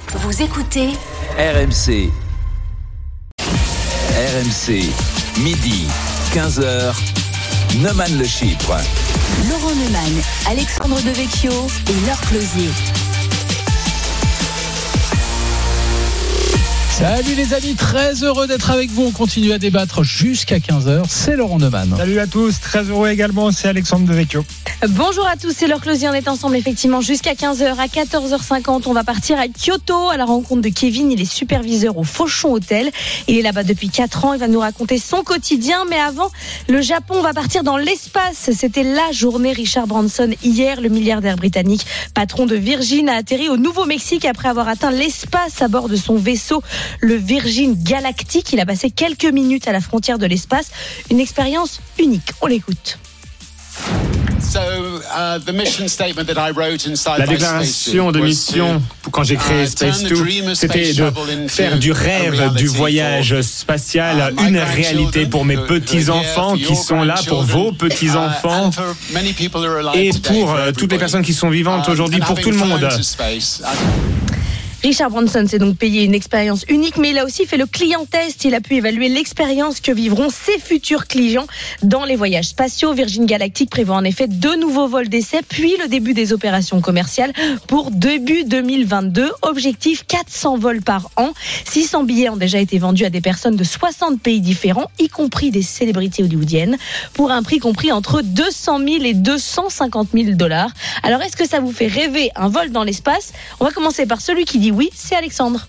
Vous écoutez RMC. RMC, midi, 15h, Neumann le Chypre. Laurent Neumann, Alexandre Devecchio et Laure Closier. Salut les amis, très heureux d'être avec vous. On continue à débattre jusqu'à 15h. C'est Laurent Neumann. Salut à tous, très heureux également, c'est Alexandre Devecchio. Bonjour à tous, c'est Laure Closier. On est ensemble effectivement jusqu'à 15h. À 14h50, on va partir à Kyoto à la rencontre de Kevin. Il est superviseur au Fauchon Hotel. Il est là-bas depuis 4 ans. Il va nous raconter son quotidien. Mais avant, le Japon, on va partir dans l'espace. C'était la journée Richard Branson. Hier, le milliardaire britannique, patron de Virgin, a atterri au Nouveau-Mexique après avoir atteint l'espace à bord de son vaisseau, le Virgin Galactic. Il a passé quelques minutes à la frontière de l'espace. Une expérience unique. On l'écoute. La déclaration de mission quand j'ai créé Space2, c'était de faire du rêve du voyage spatial une réalité pour mes petits-enfants qui sont là, pour vos petits-enfants et pour toutes les personnes qui sont vivantes aujourd'hui, pour tout le monde. Richard Branson s'est donc payé une expérience unique, mais il a aussi fait le client test. Il a pu évaluer l'expérience que vivront ses futurs clients dans les voyages spatiaux. Virgin Galactic prévoit en effet 2 nouveaux vols d'essai, puis le début des opérations commerciales pour début 2022. Objectif 400 vols par an. 600 billets ont déjà été vendus à des personnes de 60 pays différents, y compris des célébrités hollywoodiennes, pour un prix compris entre 200 000 et 250 000 $. Alors, est-ce que ça vous fait rêver un vol dans l'espace ? On va commencer par celui qui dit oui, c'est Alexandre.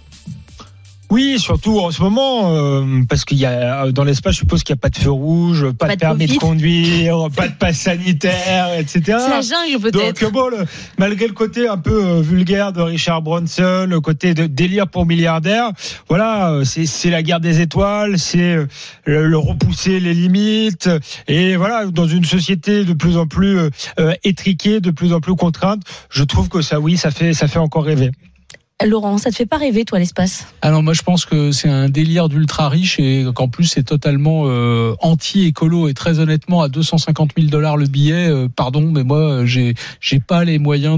Oui, surtout en ce moment, parce qu'il y a dans l'espace, je suppose qu'il n'y a pas de feu rouge, pas de permis de conduire, pas de passe sanitaire, etc. C'est la jungle peut-être. Donc bon, malgré le côté un peu vulgaire de Richard Branson, le côté de délire pour milliardaire, voilà, c'est la guerre des étoiles, c'est le repousser les limites, et voilà, dans une société de plus en plus étriquée, de plus en plus contrainte, je trouve que ça, oui, ça fait encore rêver. Laurent, ça te fait pas rêver, toi, l'espace ? Alors moi, je pense que c'est un délire d'ultra riche et qu'en plus c'est totalement anti-écolo. Et très honnêtement, à 250 000 $ le billet, pardon, mais moi j'ai pas les moyens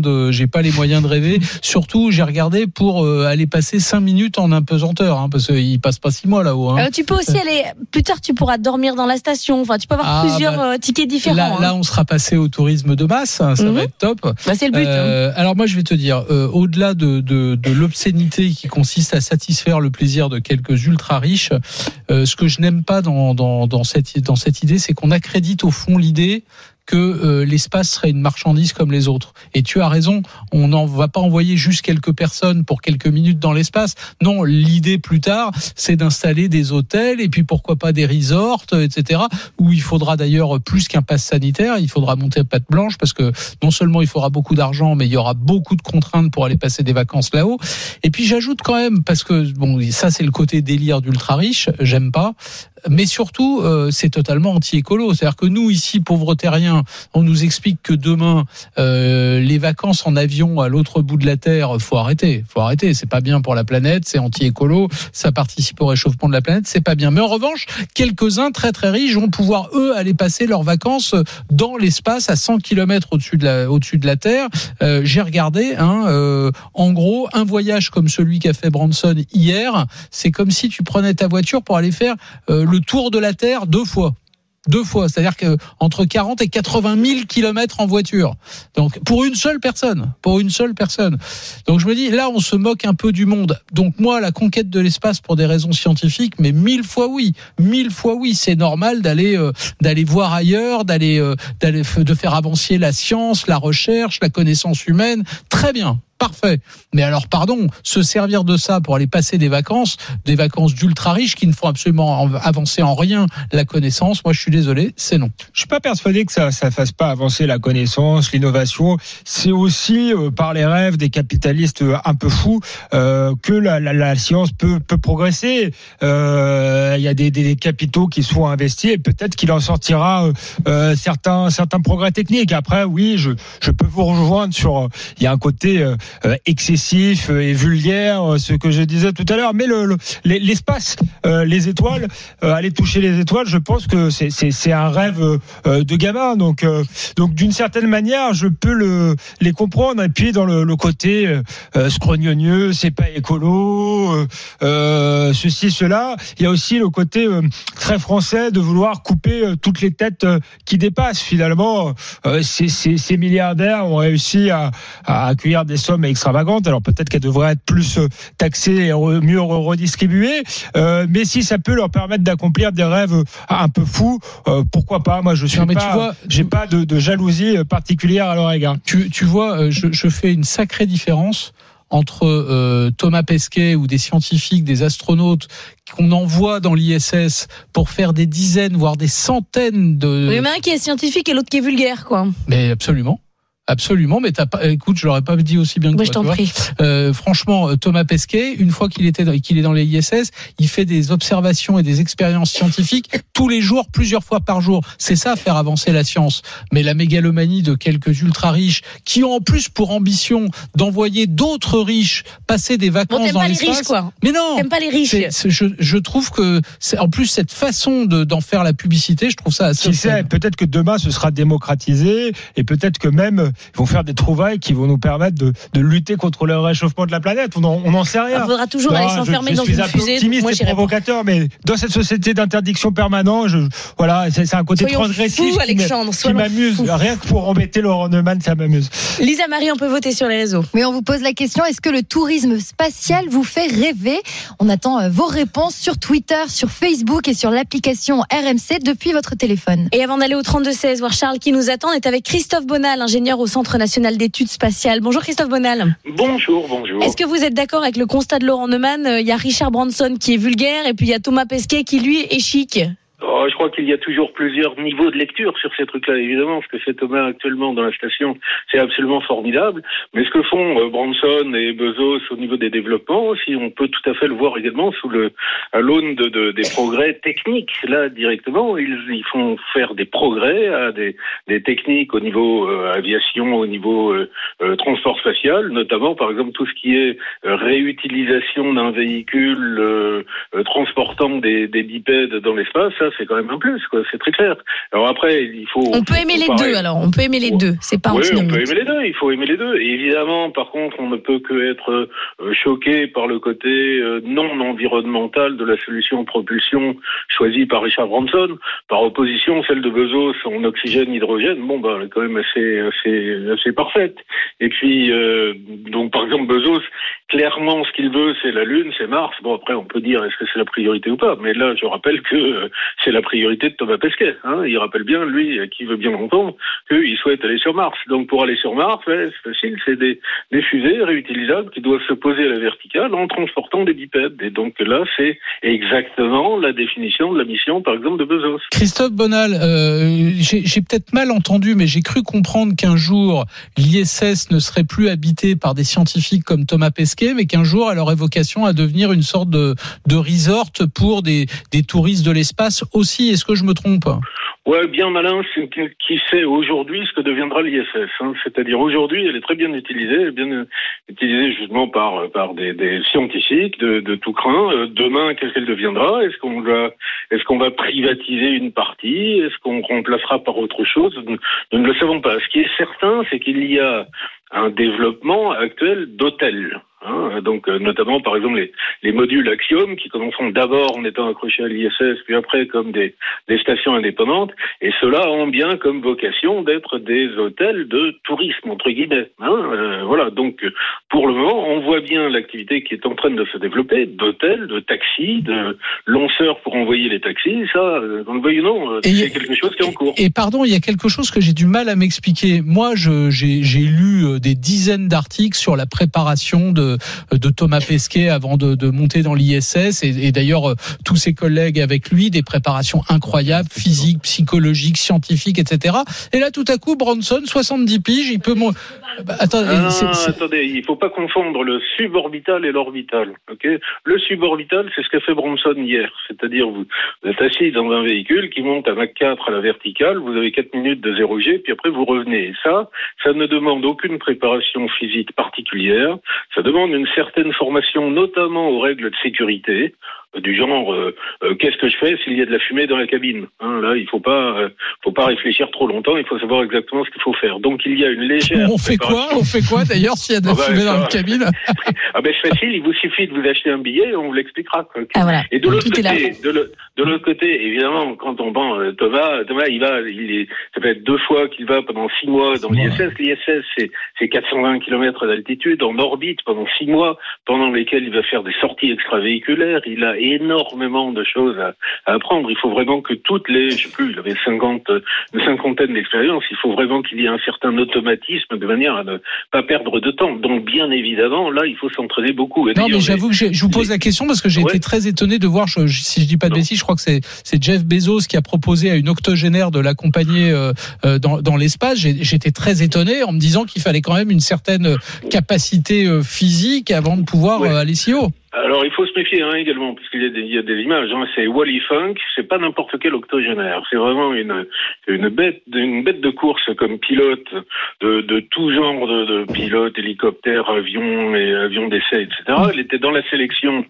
de rêver. Surtout, j'ai regardé pour aller passer 5 minutes en apesanteur, parce qu'il passe pas 6 mois là-haut. Tu peux aussi aller plus tard. Tu pourras dormir dans la station. Enfin, tu peux avoir plusieurs tickets différents. Là, on sera passé au tourisme de masse. Ça va être top. C'est le but. Alors moi, je vais te dire, au-delà de l'obscénité qui consiste à satisfaire le plaisir de quelques ultra riches, ce que je n'aime pas dans cette idée, c'est qu'on accrédite au fond l'idée que l'espace serait une marchandise comme les autres. Et tu as raison, on n'en va pas envoyer juste quelques personnes pour quelques minutes dans l'espace. Non, l'idée plus tard, c'est d'installer des hôtels et puis pourquoi pas des resorts, etc. Où il faudra d'ailleurs plus qu'un pass sanitaire, il faudra monter à patte blanche parce que non seulement il faudra beaucoup d'argent, mais il y aura beaucoup de contraintes pour aller passer des vacances là-haut. Et puis j'ajoute quand même, parce que bon, ça c'est le côté délire d'ultra riche, j'aime pas. Mais surtout, c'est totalement anti-écolo. C'est-à-dire que nous, ici, pauvres terriens, on nous explique que demain, les vacances en avion à l'autre bout de la Terre, faut arrêter. C'est pas bien pour la planète, c'est anti-écolo, ça participe au réchauffement de la planète, c'est pas bien. Mais en revanche, quelques-uns très très riches vont pouvoir, eux, aller passer leurs vacances dans l'espace à 100 km au-dessus de la Terre. J'ai regardé, en gros, un voyage comme celui qu'a fait Branson hier, c'est comme si tu prenais ta voiture pour aller faire le tour de la Terre 2 fois. 2 fois, c'est-à-dire que entre 40 et 80 000 kilomètres en voiture. Donc pour une seule personne. Donc je me dis, là on se moque un peu du monde. Donc moi, la conquête de l'espace pour des raisons scientifiques, mais 1000 fois oui, c'est normal d'aller voir ailleurs, de faire avancer la science, la recherche, la connaissance humaine. Très bien. Parfait. Mais alors, pardon, se servir de ça pour aller passer des vacances d'ultra riches qui ne font absolument avancer en rien la connaissance, moi je suis désolé, c'est non. Je suis pas persuadé que ça fasse pas avancer la connaissance, l'innovation. C'est aussi par les rêves des capitalistes un peu fous que la science peut progresser. Il y a des capitaux qui sont investis et peut-être qu'il en sortira certains progrès techniques. Après, oui, je peux vous rejoindre sur. Il y a un côté excessif et vulgaire, ce que je disais tout à l'heure. Mais l'espace, les étoiles, aller toucher les étoiles, je pense que c'est un rêve de gamin. Donc d'une certaine manière, je peux les comprendre. Et puis dans le côté scrognonieux, c'est pas écolo, ceci, cela. Il y a aussi le côté très français de vouloir couper toutes les têtes qui dépassent. Finalement, ces milliardaires ont réussi à accueillir des sommes extravagantes. Alors peut-être qu'elles devraient être plus taxées et mieux redistribuées. Mais si ça peut leur permettre d'accomplir des rêves un peu fous, pourquoi pas? Moi, j'ai pas de jalousie particulière à leur égard. Tu vois, je fais une sacrée différence entre Thomas Pesquet ou des scientifiques, des astronautes qu'on envoie dans l'ISS pour faire des dizaines, voire des centaines de... Il y en a un qui est scientifique et l'autre qui est vulgaire, quoi. Mais absolument. Absolument, mais écoute, je l'aurais pas dit aussi bien que toi. Je t'en prie. Franchement, Thomas Pesquet, une fois qu'il est dans les ISS, il fait des observations et des expériences scientifiques tous les jours, plusieurs fois par jour. C'est ça, faire avancer la science. Mais la mégalomanie de quelques ultra riches qui ont en plus pour ambition d'envoyer d'autres riches passer des vacances dans l'espace. T'aimes pas les riches, quoi. Mais non. T'aimes pas les riches. Je trouve que en plus cette façon d'en faire la publicité, je trouve ça assez. Qui sait, peut-être que demain ce sera démocratisé et peut-être que même ils vont faire des trouvailles qui vont nous permettre de lutter contre le réchauffement de la planète. On n'en sait rien. Il faudra toujours aller s'enfermer dans une fusée. Je suis optimiste et provocateur, mais dans cette société d'interdiction permanente, c'est un côté transgressif qui m'amuse. Rien que pour embêter Laurent Neumann, ça m'amuse. Lisa Marie, on peut voter sur les réseaux. Mais on vous pose la question, est-ce que le tourisme spatial vous fait rêver? On attend vos réponses sur Twitter, sur Facebook et sur l'application RMC depuis votre téléphone. Et avant d'aller au 32-16, voir Charles qui nous attend, on est avec Christophe Bonal, ingénieur au Centre national d'études spatiales. Bonjour Christophe Bonal. Bonjour. Est-ce que vous êtes d'accord avec le constat de Laurent Neumann? Il y a Richard Branson qui est vulgaire et puis il y a Thomas Pesquet qui lui est chic. Je crois qu'il y a toujours plusieurs niveaux de lecture sur ces trucs-là. Évidemment, ce que fait Thomas actuellement dans la station, c'est absolument formidable. Mais ce que font Branson et Bezos au niveau des développements, aussi, on peut tout à fait le voir également sous à l'aune des progrès techniques. Là, directement, ils font faire des progrès à des techniques au niveau aviation, au niveau transport spatial, notamment, par exemple, tout ce qui est réutilisation d'un véhicule transportant des bipèdes dans l'espace. Ça, c'est quand même un plus, quoi. C'est très clair. Alors après, il faut. On peut aimer les deux, alors. On peut aimer les deux. C'est pas antinomique. Oui, on peut aimer les deux. Il faut aimer les deux. Et évidemment, par contre, on ne peut que être choqué par le côté non environnemental de la solution de propulsion choisie par Richard Branson. Par opposition, celle de Bezos en oxygène-hydrogène, elle est quand même assez parfaite. Et puis, donc, par exemple, Bezos, clairement, ce qu'il veut, c'est la Lune, c'est Mars. Bon, après, on peut dire, est-ce que c'est la priorité ou pas? Mais là, je rappelle que c'est la priorité de Thomas Pesquet. Il rappelle bien, lui, qui veut bien l'entendre, qu'il souhaite aller sur Mars. Donc, pour aller sur Mars, c'est facile, c'est des fusées réutilisables qui doivent se poser à la verticale en transportant des bipèdes. Et donc là, c'est exactement la définition de la mission, par exemple, de Bezos. Christophe Bonal, j'ai peut-être mal entendu, mais j'ai cru comprendre qu'un jour, l'ISS ne serait plus habité par des scientifiques comme Thomas Pesquet, mais qu'un jour, elle aurait vocation à devenir une sorte de resort pour des touristes de l'espace aussi. Est-ce que je me trompe? Ouais, bien malin, c'est qui sait aujourd'hui ce que deviendra l'ISS. C'est-à-dire aujourd'hui, elle est très bien utilisée, justement par des scientifiques de tout crin. Demain, qu'est-ce qu'elle deviendra? Est-ce qu'on va privatiser une partie? Est-ce qu'on remplacera par autre chose? Nous ne le savons pas. Ce qui est certain, c'est qu'il y a un développement actuel d'hôtels. Donc notamment par exemple les modules Axiom qui commenceront d'abord en étant accrochés à l'ISS puis après comme des stations indépendantes, et ceux-là ont bien comme vocation d'être des hôtels de tourisme entre guillemets. Voilà, donc pour le moment on voit bien l'activité qui est en train de se développer d'hôtels, de taxis, de lanceurs pour envoyer les taxis. Ça, on le veuille ou non, c'est quelque chose qui est en cours. Et pardon, il y a quelque chose que j'ai du mal à m'expliquer. Moi, j'ai lu des dizaines d'articles sur la préparation de de Thomas Pesquet avant de monter dans l'ISS et d'ailleurs tous ses collègues avec lui, des préparations incroyables, physiques, psychologiques, scientifiques, etc. Et là, tout à coup, Branson, 70 piges, il peut... Attendez, il faut pas confondre le suborbital et l'orbital. Okay, le suborbital, c'est ce qu'a fait Branson hier. C'est-à-dire, vous êtes assis dans un véhicule qui monte à Mach 4 à la verticale, vous avez 4 minutes de 0G, puis après vous revenez. Et ça ne demande aucune préparation physique particulière. Ça demande une certaine formation, notamment aux règles de sécurité, du genre qu'est-ce que je fais s'il y a de la fumée dans la cabine, hein, là il faut pas réfléchir trop longtemps, il faut savoir exactement ce qu'il faut faire. Donc il y a une légère on fait quoi d'ailleurs s'il y a de la fumée dans la cabine? C'est facile, il vous suffit de vous acheter un billet et on vous l'expliquera. Voilà. Et de l'autre côté, évidemment, quand on prend Thomas ça fait 2 fois qu'il va pendant 6 mois dans l'ISS. L'ISS c'est 420 km d'altitude en orbite pendant 6 mois pendant lesquels il va faire des sorties extravéhiculaires. Il a énormément de choses à apprendre. Il faut vraiment que toutes les, je sais plus, il avait une cinquantaine d'expériences. Il faut vraiment qu'il y ait un certain automatisme de manière à ne pas perdre de temps. Donc, bien évidemment, là, il faut s'entraîner beaucoup. Et non, mais j'avoue que je vous pose la question parce que j'ai été très étonné de voir, si je dis pas de bêtises, je crois que c'est Jeff Bezos qui a proposé à une octogénaire de l'accompagner dans l'espace. J'étais très étonné en me disant qu'il fallait quand même une certaine capacité physique avant de pouvoir aller si haut. Alors, il faut se méfier également, parce qu'il y a des images. C'est Wally Funk, c'est pas n'importe quel octogénaire. C'est vraiment une bête de course comme pilote de tout genre de pilotes, hélicoptères, avions et avions d'essai, etc. Elle était dans la sélection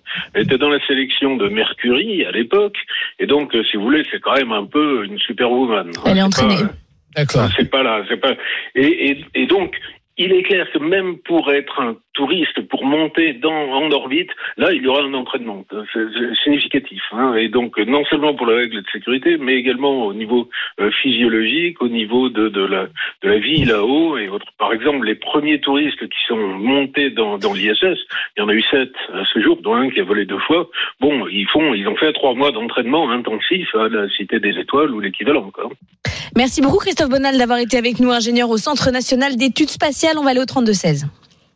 de Mercury à l'époque, et donc, si vous voulez, c'est quand même un peu une superwoman. Elle est entraînée. D'accord. C'est pas là. Et donc. Il est clair que même pour être un touriste, pour monter en orbite, là, il y aura un entraînement c'est significatif. Et donc, non seulement pour la règle de sécurité, mais également au niveau physiologique, au niveau de la vie là-haut. Et par exemple, les premiers touristes qui sont montés dans l'ISS, il y en a eu 7 à ce jour, dont un qui a volé 2 fois. Bon, ils ont fait 3 mois d'entraînement intensif à la Cité des Étoiles ou l'équivalent, quoi. Merci beaucoup Christophe Bonal d'avoir été avec nous, ingénieur au Centre National d'Études Spatiales. On va aller au 32-16.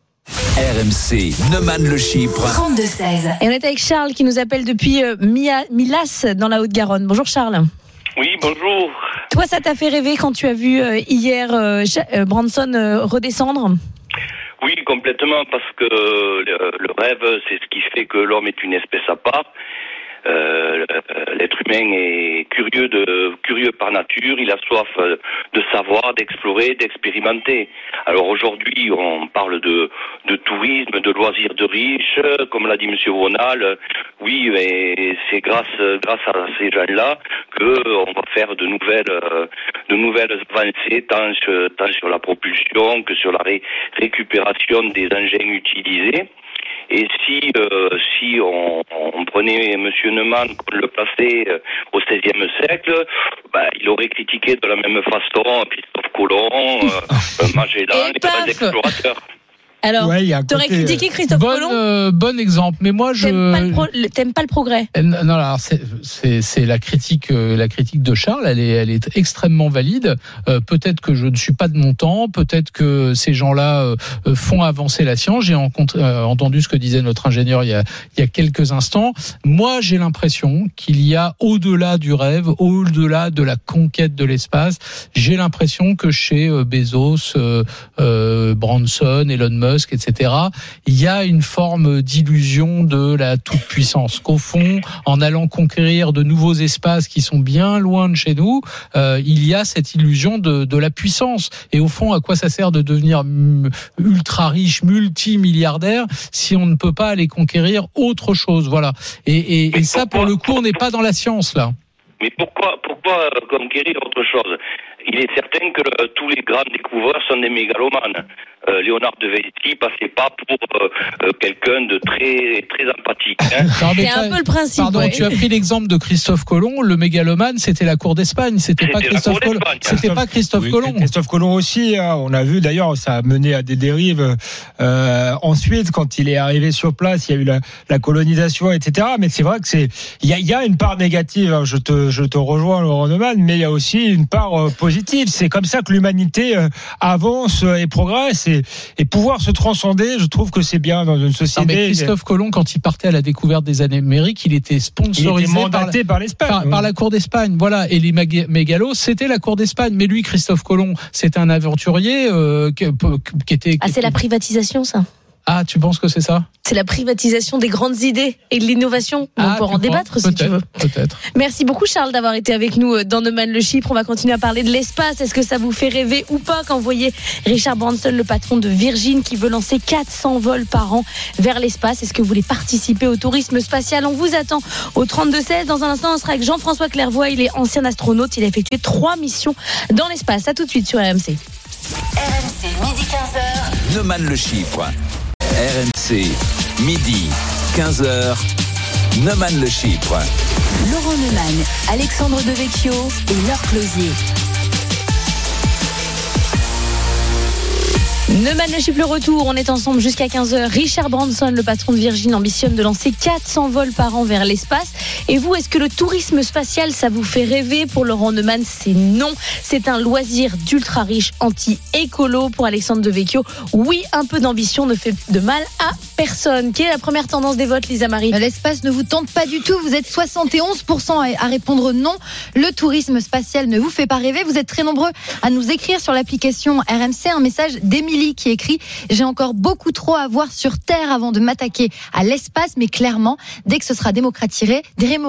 RMC, Neumann-le-Chypre. 32-16. Et on est avec Charles qui nous appelle depuis Milas dans la Haute-Garonne. Bonjour Charles. Oui, bonjour. Toi, ça t'a fait rêver quand tu as vu hier Branson redescendre ? Oui, complètement, parce que le rêve, c'est ce qui fait que l'homme est une espèce à part. L'être humain est curieux par nature, il a soif de savoir, d'explorer, d'expérimenter. Alors aujourd'hui, on parle de tourisme, de loisirs de riches, comme l'a dit monsieur Bonal. Oui, mais c'est grâce à ces gens-là que on va faire de nouvelles avancées tant sur la propulsion que sur la récupération des engins utilisés. Et si on prenait Monsieur Neumann, qu'on le plaçait au XVIe siècle, il aurait critiqué de la même façon Christophe Colomb, Magellan, les grands explorateurs. Alors, t'aurais critiqué Christophe Colomb ? Bon exemple, mais moi T'aimes pas le progrès ? Non, alors c'est la critique de Charles, elle est extrêmement valide. Peut-être que je ne suis pas de mon temps, peut-être que ces gens-là font avancer la science. J'ai entendu ce que disait notre ingénieur il y a quelques instants. Moi, j'ai l'impression qu'il y a au-delà du rêve, au-delà de la conquête de l'espace, j'ai l'impression que chez Bezos, Branson, Elon Musk, etc., il y a une forme d'illusion de la toute-puissance. Qu'au fond, en allant conquérir de nouveaux espaces qui sont bien loin de chez nous, il y a cette illusion de la puissance. Et au fond, à quoi ça sert de devenir ultra riche, multimilliardaire, si on ne peut pas aller conquérir autre chose? Voilà. Et ça, pour le coup, on n'est pas dans la science, là. Mais pourquoi conquérir autre chose ? Il est certain que tous les grands découvreurs sont des mégalomanes. Léonard de Vinci passait pas pour quelqu'un de très très empathique. C'est un peu le principe. Pardon, tu as pris l'exemple de Christophe Colomb. Le mégalomane, c'était la cour d'Espagne. C'était pas Christophe Colomb. C'était pas Christophe Colomb. Christophe Colomb aussi. On a vu d'ailleurs, ça a mené à des dérives. Ensuite, quand il est arrivé sur place, il y a eu la colonisation, etc. Mais c'est vrai que il y a une part négative. Je te rejoins, Laurent Neumann, mais il y a aussi une part positive. C'est comme ça que l'humanité avance et progresse. et pouvoir se transcender. Je trouve que c'est bien dans une société. Non, mais Christophe Colomb, quand il partait à la découverte des Amériques, il était sponsorisé mandaté par l'Espagne, par la Cour d'Espagne. Voilà. Et les mégalos, c'était la Cour d'Espagne. Mais lui, Christophe Colomb, c'était un aventurier qui était. C'est la privatisation, ça. Ah, tu penses que c'est ça ? C'est la privatisation des grandes idées et de l'innovation. On peut en débattre si tu veux. Peut-être. Merci beaucoup Charles d'avoir été avec nous dans No Man le Chypre. On va continuer à parler de l'espace. Est-ce que ça vous fait rêver ou pas quand vous voyez Richard Branson, le patron de Virgin, qui veut lancer 400 vols par an vers l'espace? Est-ce que vous voulez participer au tourisme spatial? On vous attend au 32-16. Dans un instant, on sera avec Jean-François Clairvoy. Il est ancien astronaute. Il a effectué 3 missions dans l'espace. À tout de suite sur RMC. RMC, midi 15h. No Man le Chypre. RMC, midi, 15h, No Man le Chypre. Laurent Neumann, Alexandre Devecchio et Laure Closier. Neumann le Chypre, le retour, on est ensemble jusqu'à 15h. Richard Branson, le patron de Virgin, ambitionne de lancer 400 vols par an vers l'espace. Et vous, est-ce que le tourisme spatial, ça vous fait rêver? Pour Laurent Neumann, c'est non. C'est un loisir d'ultra riche anti-écolo. Pour Alexandre Devecchio, oui, un peu d'ambition ne fait de mal à personne. Quelle est la première tendance des votes, Lisa Marie? L'espace ne vous tente pas du tout. Vous êtes 71% à répondre non. Le tourisme spatial ne vous fait pas rêver. Vous êtes très nombreux à nous écrire sur l'application RMC un message d'Émilie qui écrit: j'ai encore beaucoup trop à voir sur Terre avant de m'attaquer à l'espace, mais clairement, dès que ce sera démocratisé,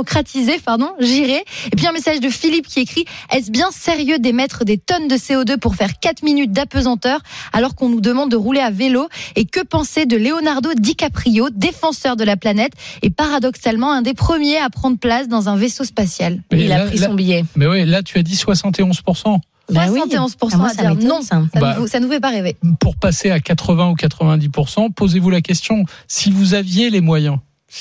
j'irai. Et puis un message de Philippe qui écrit: est-ce bien sérieux d'émettre des tonnes de CO2 pour faire 4 minutes d'apesanteur alors qu'on nous demande de rouler à vélo? Et que penser de Leonardo DiCaprio, défenseur de la planète et paradoxalement un des premiers à prendre place dans un vaisseau spatial? Il a pris son billet. Mais oui, là tu as dit 71%. 71% à dire non, ça nous fait pas rêver. Pour passer à 80 ou 90%, posez-vous la question, si vous aviez les moyens,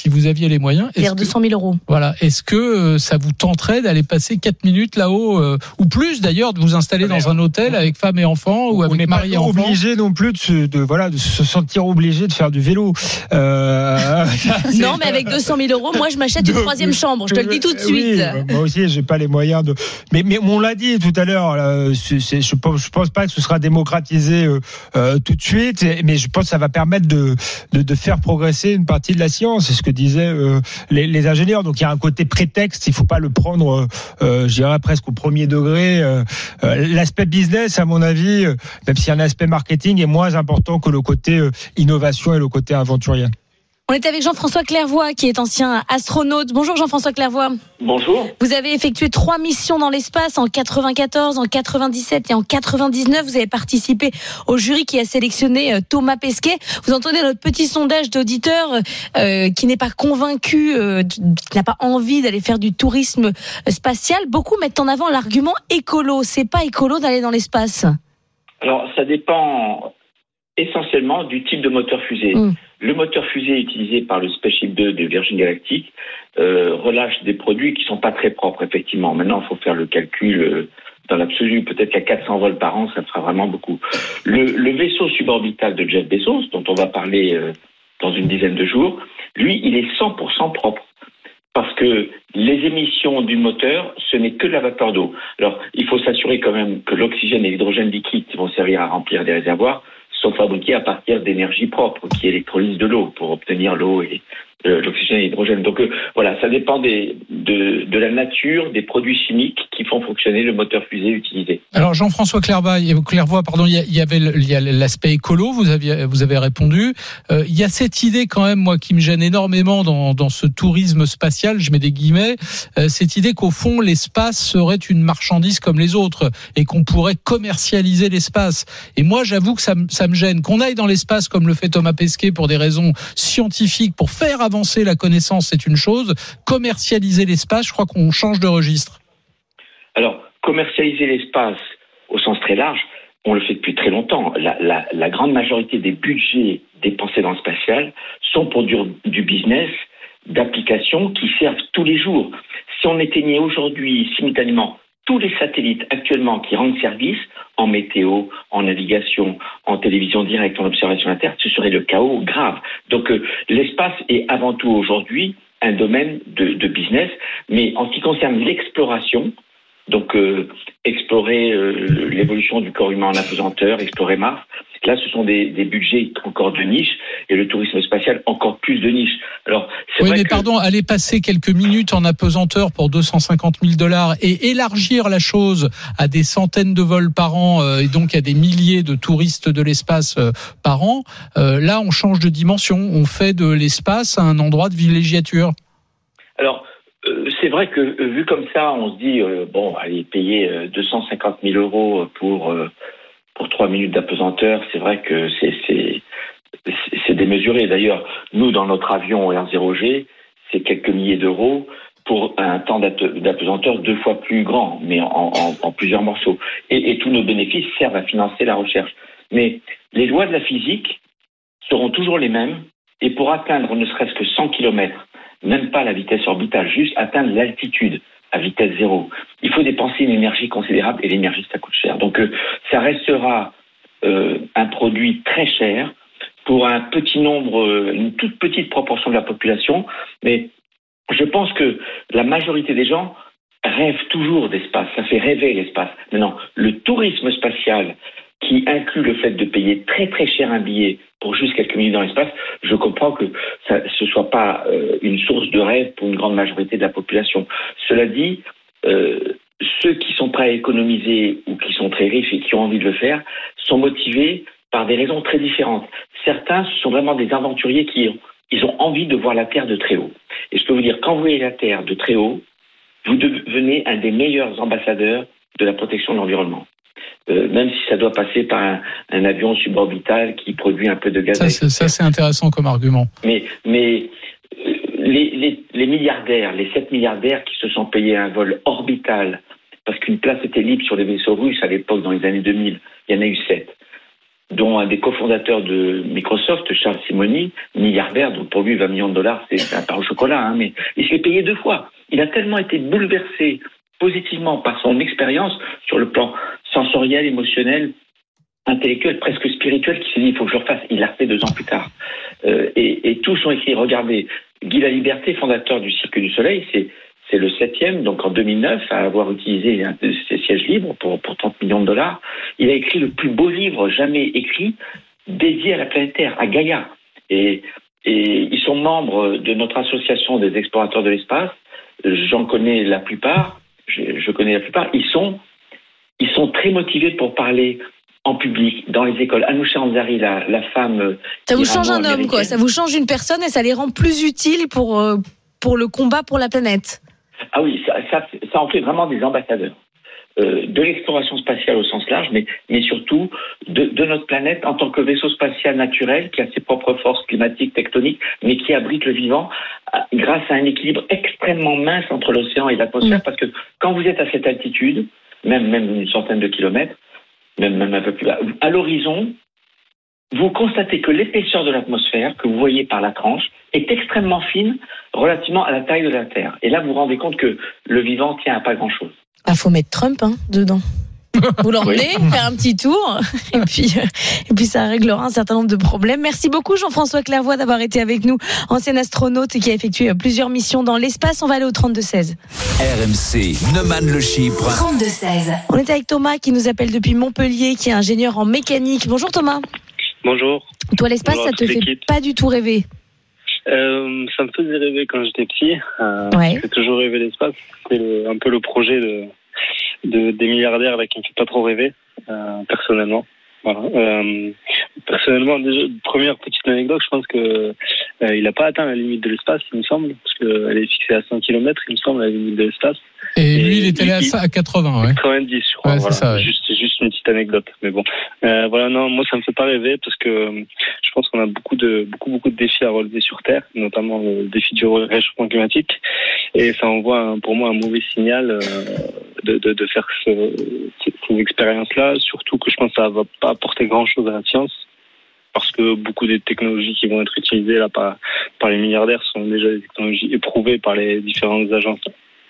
vers 200 000 euros. Voilà. Est-ce que ça vous tenterait d'aller passer 4 minutes là-haut, ou plus d'ailleurs, de vous installer dans un hôtel avec femme et enfants ou avec mari et enfants? On n'est pas obligé non plus de se sentir obligé de faire du vélo. Non, mais avec 200 000 euros, moi je m'achète une 3e chambre. Je te le dis tout de suite. Oui, moi aussi, j'ai pas les moyens de. Mais on l'a dit tout à l'heure. Je pense pas que ce sera démocratisé tout de suite, mais je pense que ça va permettre de faire progresser une partie de la science. C'est ce que disaient les ingénieurs. Donc il y a un côté prétexte, il faut pas le prendre, je dirais presque au premier degré. L'aspect business, à mon avis, même s'il y a un aspect marketing, est moins important que le côté innovation et le côté aventurier. On est avec Jean-François Clairvoy, qui est ancien astronaute. Bonjour Jean-François Clairvoy. Bonjour. Vous avez effectué 3 missions dans l'espace en 94, en 97 et en 99. Vous avez participé au jury qui a sélectionné Thomas Pesquet. Vous entendez notre petit sondage d'auditeurs qui n'est pas convaincu, qui n'a pas envie d'aller faire du tourisme spatial. Beaucoup mettent en avant l'argument écolo. C'est pas écolo d'aller dans l'espace. Alors ça dépend essentiellement du type de moteur fusée. Le moteur fusée utilisé par le Spaceship 2 de Virgin Galactic relâche des produits qui sont pas très propres, effectivement. Maintenant, il faut faire le calcul dans l'absolu. Peut-être qu'à 400 vols par an, ça fera vraiment beaucoup. Le vaisseau suborbital de Jeff Bezos, dont on va parler dans une dizaine de jours, lui, il est 100% propre. Parce que les émissions du moteur, ce n'est que de la vapeur d'eau. Alors, il faut s'assurer quand même que l'oxygène et l'hydrogène liquide qui vont servir à remplir des réservoirs sont fabriqués à partir d'énergie propre, qui électrolyse de l'eau pour obtenir l'eau et l'oxygène et l'hydrogène. Donc voilà, ça dépend de la nature des produits chimiques qui font fonctionner le moteur fusée utilisé. Alors Jean-François Clairvoy, il y a l'aspect écolo, vous avez répondu. Il y a cette idée quand même, moi, qui me gêne énormément dans ce tourisme spatial, je mets des guillemets, cette idée qu'au fond l'espace serait une marchandise comme les autres et qu'on pourrait commercialiser l'espace. Et moi, j'avoue que ça me gêne. Qu'on aille dans l'espace comme le fait Thomas Pesquet pour des raisons scientifiques, pour faire avancer la connaissance, c'est une chose. Commercialiser l'espace, je crois qu'on change de registre. Alors, commercialiser l'espace au sens très large, on le fait depuis très longtemps. La grande majorité des budgets dépensés dans le spatial sont pour du business, d'applications qui servent tous les jours. Si on éteignait aujourd'hui simultanément tous les satellites actuellement qui rendent service en météo, en navigation, en télévision directe, en observation de la Terre, ce serait le chaos grave. Donc l'espace est avant tout aujourd'hui un domaine de business, mais en ce qui concerne l'exploration, Donc, explorer l'évolution du corps humain en apesanteur, explorer Mars. Là, ce sont des budgets encore de niche et le tourisme spatial encore plus de niche. Alors, c'est oui, vrai mais que... pardon, aller passer quelques minutes en apesanteur pour 250 000 $ et élargir la chose à des centaines de vols par an et donc à des milliers de touristes de l'espace par an, là, on change de dimension. On fait de l'espace un endroit de villégiature. Alors, c'est vrai que vu comme ça, on se dit, allez, payer 250 000 € pour 3 minutes d'apesanteur, c'est vrai que c'est démesuré. D'ailleurs, nous, dans notre avion R0G, c'est quelques milliers d'euros pour un temps d'apesanteur 2 fois plus grand, mais en plusieurs morceaux. Et tous nos bénéfices servent à financer la recherche. Mais les lois de la physique seront toujours les mêmes, et pour atteindre ne serait-ce que 100 km, même pas la vitesse orbitale, juste atteindre l'altitude à vitesse zéro, il faut dépenser une énergie considérable, et l'énergie, ça coûte cher. Donc, ça restera un produit très cher pour un petit nombre, une toute petite proportion de la population, mais je pense que la majorité des gens rêvent toujours d'espace, ça fait rêver l'espace. Maintenant, le tourisme spatial qui inclut le fait de payer très très cher un billet pour juste quelques minutes dans l'espace, je comprends que ce soit pas une source de rêve pour une grande majorité de la population. Cela dit, ceux qui sont prêts à économiser ou qui sont très riches et qui ont envie de le faire sont motivés par des raisons très différentes. Certains sont vraiment des aventuriers ils ont envie de voir la Terre de très haut. Et je peux vous dire, quand vous voyez la Terre de très haut, vous devenez un des meilleurs ambassadeurs de la protection de l'environnement. Même si ça doit passer par un avion suborbital qui produit un peu de gaz. Ça, c'est intéressant comme argument. Mais les milliardaires, les 7 milliardaires qui se sont payés un vol orbital, parce qu'une place était libre sur les vaisseaux russes à l'époque, dans les années 2000, il y en a eu 7, dont un des cofondateurs de Microsoft, Charles Simonyi, milliardaire, donc pour lui 20 millions de $, c'est un pain au chocolat, mais il s'est payé 2 fois. Il a tellement été bouleversé positivement par son expérience sur le plan sensoriel, émotionnel, intellectuel, presque spirituel, qui s'est dit il faut que je le refasse. Il l'a fait 2 ans plus tard. Et tous ont écrit, regardez, Guy Laliberté, fondateur du Cirque du Soleil, c'est le 7e, donc en 2009, à avoir utilisé un de ses sièges libres pour 30 millions de $. Il a écrit le plus beau livre jamais écrit dédié à la planète Terre, à Gaïa. Et ils sont membres de notre association des explorateurs de l'espace. J'en connais la plupart. Je connais la plupart. Ils sont très motivés pour parler en public, dans les écoles. Anoucha Ansari, la femme... Ça vous change un homme, quoi. Ça vous change une personne et ça les rend plus utiles pour le combat pour la planète. Ah oui, ça en fait vraiment des ambassadeurs. De l'exploration spatiale au sens large, mais surtout de notre planète en tant que vaisseau spatial naturel qui a ses propres forces climatiques, tectoniques, mais qui abrite le vivant grâce à un équilibre extrêmement mince entre l'océan et l'atmosphère, parce que quand vous êtes à cette altitude, même une centaine de kilomètres, même un peu plus bas, à l'horizon, vous constatez que l'épaisseur de l'atmosphère que vous voyez par la tranche est extrêmement fine relativement à la taille de la Terre. Et là, vous vous rendez compte que le vivant tient à pas grand-chose. Ah, faut mettre Trump dedans. Vous l'emmenez, faire un petit tour, et puis ça réglera un certain nombre de problèmes. Merci beaucoup Jean-François Clairvoy d'avoir été avec nous, ancien astronaute et qui a effectué plusieurs missions dans l'espace. On va aller au 32-16. RMC, Neumann le Chypre. 32-16. On est avec Thomas qui nous appelle depuis Montpellier, qui est ingénieur en mécanique. Bonjour Thomas. Bonjour. Toi, l'espace, ça te fait pas du tout rêver? Ça me faisait rêver quand j'étais petit. J'ai toujours rêvé l'espace. C'était un peu le projet des milliardaires là, qui me fait pas trop rêver, personnellement. Voilà. Personnellement, déjà, première petite anecdote, je pense que il n'a pas atteint la limite de l'espace, il me semble, parce qu'elle est fixée à 100 km, il me semble, la limite de l'espace. Et lui, il était allé à 80, ouais. 90, je crois. Ouais, voilà. C'est ça, ouais. Juste une petite anecdote, mais bon. Voilà, non, moi, ça me fait pas rêver parce que je pense qu'on a beaucoup de défis à relever sur Terre, notamment le défi du réchauffement climatique, et ça envoie pour moi un mauvais signal de faire ces expériences-là, surtout que je pense que ça va pas apporter grand-chose à la science. Parce que beaucoup des technologies qui vont être utilisées là par les milliardaires sont déjà des technologies éprouvées par les différentes agences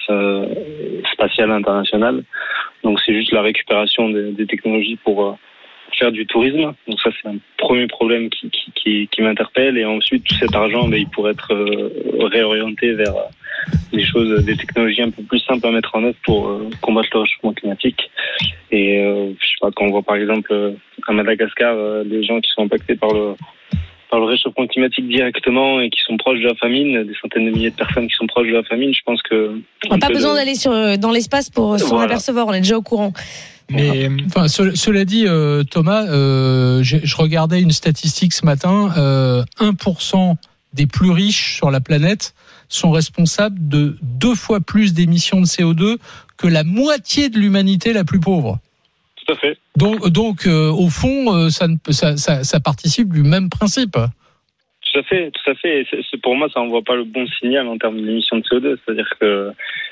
spatiales internationales. Donc c'est juste la récupération des technologies pour faire du tourisme. Donc ça c'est un premier problème qui m'interpelle. Et ensuite tout cet argent, il pourrait être réorienté des technologies un peu plus simples à mettre en œuvre pour combattre le réchauffement climatique. Et je sais pas, quand on voit par exemple à Madagascar des gens qui sont impactés par le réchauffement climatique directement et qui sont proches de la famine, des centaines de milliers de personnes qui sont proches de la famine, je pense que on n'a pas besoin d'aller dans l'espace pour s'en apercevoir, on est déjà au courant. Mais enfin, cela dit, Thomas, je regardais une statistique ce matin, 1% des plus riches sur la planète sont responsables de 2 fois plus d'émissions de CO2 que la moitié de l'humanité la plus pauvre. Tout à fait. Donc au fond, ça participe du même principe. Tout à fait. Et pour moi, ça envoie pas le bon signal en termes d'émissions de CO2. C'est-à-dire que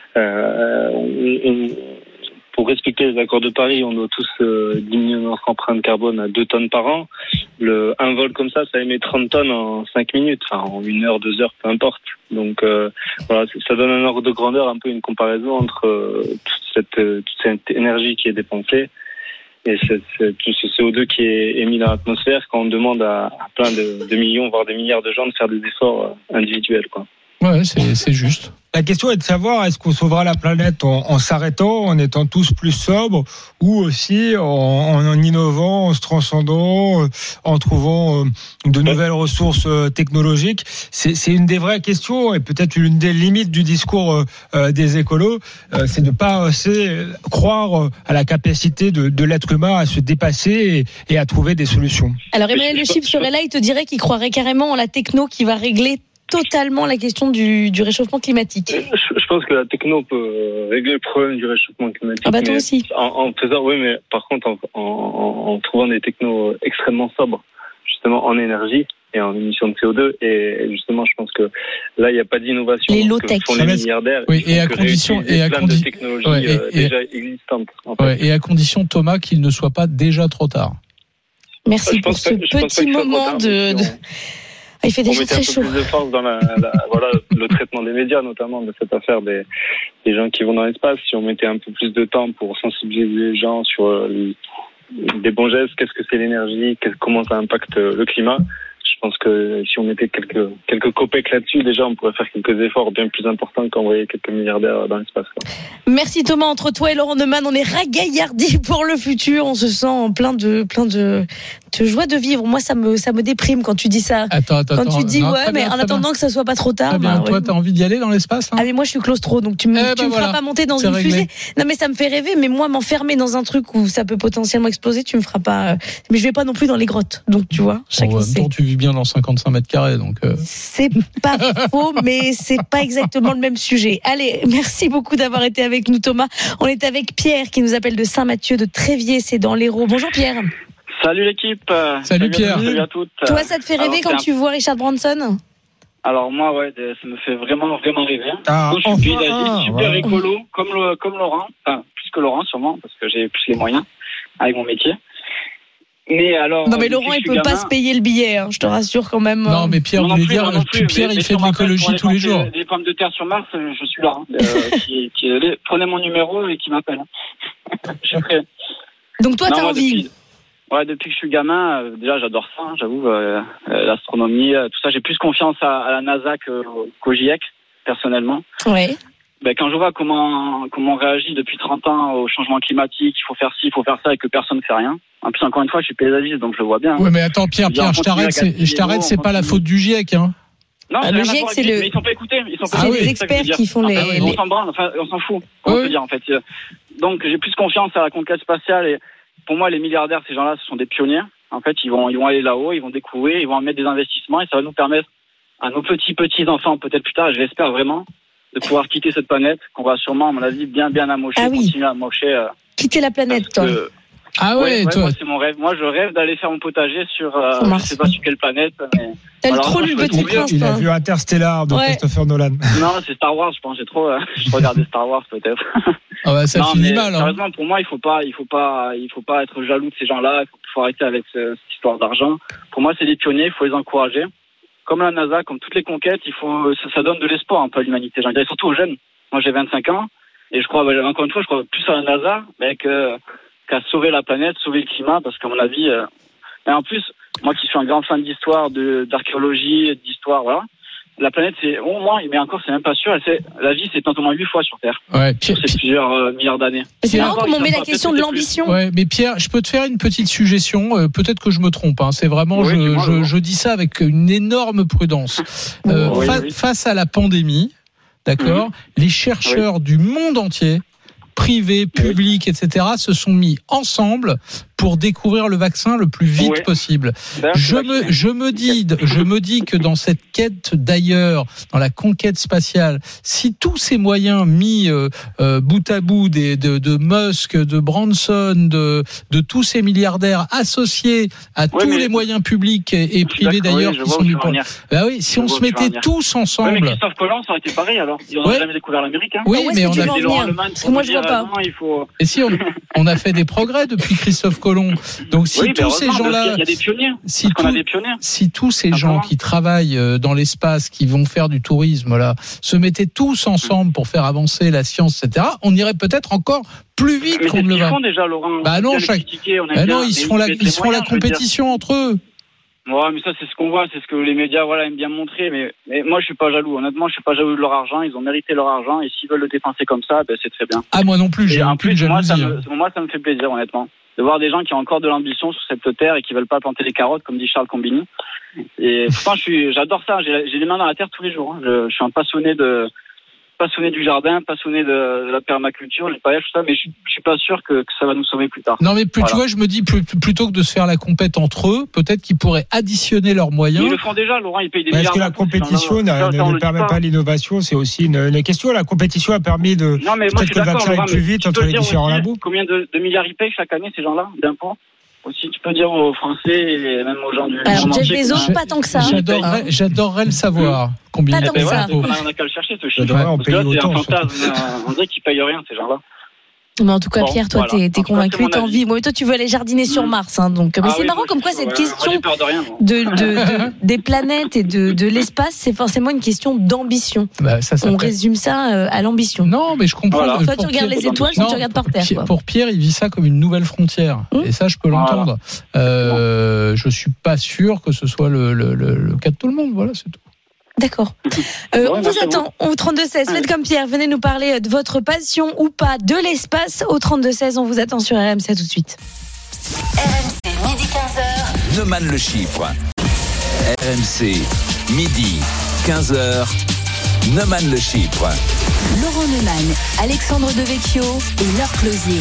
pour respecter les accords de Paris, on doit tous diminuer notre empreinte carbone à 2 tonnes par an. Un vol comme ça émet 30 tonnes en 5 minutes, enfin en 1 heure, 2 heures, peu importe. Donc voilà, ça donne un ordre de grandeur, un peu une comparaison entre toute cette énergie qui est dépensée et tout ce CO2 qui est émis dans l'atmosphère quand on demande à plein de millions, voire des milliards de gens de faire des efforts individuels, quoi. Ouais, c'est juste. La question est de savoir, est-ce qu'on sauvera la planète en s'arrêtant, en étant tous plus sobres, ou aussi en innovant, en se transcendant, en trouvant de nouvelles ressources technologiques. C'est une des vraies questions, et peut-être une des limites du discours des écolos, c'est de ne pas assez croire à la capacité de l'être humain à se dépasser et à trouver des solutions. Alors Emmanuel Le Chip serait là, il te dirait qu'il croirait carrément en la techno qui va régler totalement la question du réchauffement climatique. Je pense que la techno peut régler le problème du réchauffement climatique. Ah bah toi aussi. En faisant, oui, mais par contre en trouvant des technos extrêmement sobres, justement en énergie et en émissions de CO2. Et justement, je pense que là, il n'y a pas d'innovation. Les low-tech. Font les milliardaires. Oui, et à condition, de technologies déjà existantes. En fait. Ouais, et à condition, Thomas, qu'il ne soit pas déjà trop tard. Merci pour ce petit moment de... Il fait déjà très chaud. On mettait un peu plus de force dans le traitement des médias, notamment de cette affaire des gens qui vont dans l'espace. Si on mettait un peu plus de temps pour sensibiliser les gens sur des bons gestes, qu'est-ce que c'est l'énergie, comment ça impacte le climat. Je pense que si on mettait quelques copecs là-dessus, déjà, on pourrait faire quelques efforts bien plus importants qu'envoyer quelques milliardaires dans l'espace, quoi. Merci Thomas. Entre toi et Laurent Neumann, on est ragaillardis pour le futur. On se sent plein de joie de vivre. Moi, ça me déprime quand tu dis ça. Attends. Quand tu dis non, ouais, mais en attendant que ça soit pas trop tard. Très bien. Toi, t'as envie d'y aller dans l'espace, hein? Ah mais moi, je suis claustro, donc tu me feras pas monter dans une fusée. Non mais ça me fait rêver. Mais moi, m'enfermer dans un truc où ça peut potentiellement exploser, tu me feras pas. Mais je vais pas non plus dans les grottes. Donc tu vois. Chacun sait. Tu vis bien dans 55 mètres carrés, donc. C'est pas faux, mais c'est pas exactement le même sujet. Allez, merci beaucoup d'avoir été avec nous, Thomas. On est avec Pierre qui nous appelle de Saint-Mathieu de Tréviers, c'est dans l'Hérault. Bonjour Pierre. Salut l'équipe. Salut Pierre. Salut à toutes. Toi, ça te fait rêver quand tu vois Richard Branson? Alors moi, ouais, ça me fait vraiment rêver. Moi, je suis paysagiste, super écolo, comme Laurent. Enfin, plus que Laurent sûrement, parce que j'ai plus les moyens avec mon métier. Mais alors. Non mais Laurent, il peut pas se payer le billet, hein, je te rassure quand même. Non mais Pierre, Pierre, il fait de l'écologie tous les jours. Les pommes de terre sur Mars, je suis là. Prenez mon numéro et qui m'appelle. Je suis prêt. Donc toi, t'as envie. Depuis que je suis gamin, déjà j'adore ça, j'avoue, l'astronomie, tout ça. J'ai plus confiance à la NASA qu'au GIEC, personnellement. Ouais. Quand je vois comment on réagit depuis 30 ans au changement climatique, il faut faire ci, il faut faire ça, et que personne ne fait rien. En plus, encore une fois, je suis paysagiste, donc je le vois bien. Oui, mais attends, Pierre, je t'arrête, c'est pas la faute du GIEC, hein. Non, le GIEC, c'est mais ils sont pas écoutés. C'est les experts qui font les. On s'en branle, enfin, on s'en fout. On peut dire, en fait. Donc, j'ai plus confiance à la conquête spatiale. Et pour moi, les milliardaires, ces gens-là, ce sont des pionniers. En fait, ils vont aller là-haut, ils vont découvrir, ils vont mettre des investissements, et ça va nous permettre à nos petits enfants, peut-être plus tard, je l'espère vraiment, de pouvoir quitter cette planète qu'on va sûrement, à mon avis, bien amocher, continuer à amocher. Quitter la planète, toi. Ah ouais, toi. Moi, c'est mon rêve. Moi, je rêve d'aller faire mon potager sur, je sais pas sur quelle planète, mais. T'as trop lu le Petit Prince, Il a vu Interstellar de Christopher Nolan. Non, c'est Star Wars, je pense. Je regardais Star Wars, peut-être. Ah bah, ça finit mal, hein. Sérieusement, pour moi, il faut pas être jaloux de ces gens-là. Il faut arrêter avec cette histoire d'argent. Pour moi, c'est des pionniers. Il faut les encourager. Comme la NASA, comme toutes les conquêtes, ça donne de l'espoir un peu à l'humanité. J'en dirais surtout aux jeunes. Moi, j'ai 25 ans. Et je crois, encore une fois, je crois plus à la NASA, mais qu'à sauver la planète, sauver le climat, parce qu'à mon avis, et en plus, moi qui suis un grand fan d'histoire, d'archéologie, d'histoire, voilà, la planète, c'est au moins, mais encore, c'est même pas sûr. La vie, c'est au moins 8 fois sur Terre. Ouais, sur ces plusieurs milliards d'années. C'est marrant comme on met la question de l'ambition. Ouais, mais Pierre, je peux te faire une petite suggestion. Peut-être que je me trompe. Hein. C'est vraiment, je dis ça avec une énorme prudence. Face à la pandémie, d'accord, les chercheurs du monde entier, privés, publics, etc., se sont mis ensemble pour découvrir le vaccin le plus vite possible. Je me dis que dans cette quête d'ailleurs, dans la conquête spatiale, si tous ces moyens mis bout à bout de Musk, de Branson, de tous ces milliardaires associés à tous les moyens publics et privés d'ailleurs qui sont mis pour... Bah oui, si on se mettait tous ensemble... mais Christophe Colomb, ça aurait été pareil alors. Ils n'ont jamais découvert l'Amérique. Hein. Oui, mais on a... Parce que moi je vois pas. Et si on a fait des progrès depuis Christophe Colomb. Donc si tous ces gens-là, il y a des pionniers. Si tous ces gens qui travaillent dans l'espace, qui vont faire du tourisme, là, se mettaient tous ensemble pour faire avancer la science, etc., on irait peut-être encore plus vite qu'on ne le va. Mais font déjà, Laurent. Bah non, ils se font la compétition entre eux. Ouais, mais ça, c'est ce qu'on voit, c'est ce que les médias, aiment bien montrer. Mais moi, je suis pas jaloux. Honnêtement, je suis pas jaloux de leur argent. Ils ont mérité leur argent. Et s'ils veulent le dépenser comme ça, c'est très bien. Ah, moi non plus, j'ai un peu de jalousie. Moi, ça me fait plaisir, honnêtement. De voir des gens qui ont encore de l'ambition sur cette terre et qui veulent pas planter les carottes, comme dit Charles Combini. Et pourtant, j'adore ça. J'ai les mains dans la terre tous les jours. Hein. Je suis un passionné du jardin, passionné de la permaculture, les paillages, tout ça, mais je suis pas sûr que ça va nous sauver plus tard. Non, mais tu vois, je me dis, plutôt que de se faire la compète entre eux, peut-être qu'ils pourraient additionner leurs moyens. Ils le font déjà, Laurent, ils payent des milliards. Est-ce que la compétition ne permet pas l'innovation? C'est aussi une question. La compétition a permis de peut-être que le vaccin aille plus vite entre les différents labos. Combien de milliards ils payent chaque année, ces gens-là, d'impôts? Aussi, tu peux dire aux Français et même aux gens du monde entier. Jeff Bezos, pas tant que ça. J'adorerais le savoir. Combien il paye. On n'a qu'à le chercher, ce chiffre. Parce que là, c'est un fantasme. On dirait qu'ils payent rien, ces gens-là. Mais en tout cas, Pierre, toi, t'es convaincu, t'as envie. Moi, toi, tu veux aller jardiner sur Mars, hein, donc. Mais c'est marrant comme quoi cette question des planètes et de l'espace, c'est forcément une question d'ambition. On résume ça à l'ambition. Non, mais je comprends. Toi, tu regardes les étoiles, toi, tu regardes par terre. Pour Pierre, il vit ça comme une nouvelle frontière. Et ça, je peux l'entendre. Je suis pas sûr que ce soit le cas de tout le monde. Voilà, c'est tout. D'accord. On vous attend au 32-16. Faites comme Pierre, venez nous parler de votre passion ou pas de l'espace. Au 32-16, on vous attend sur RMC tout de suite. RMC, midi 15h. Neumann le chiffre. RMC, midi 15h. Neumann le chiffre. Laurent Neumann, Alexandre Devecchio et Laure Closier.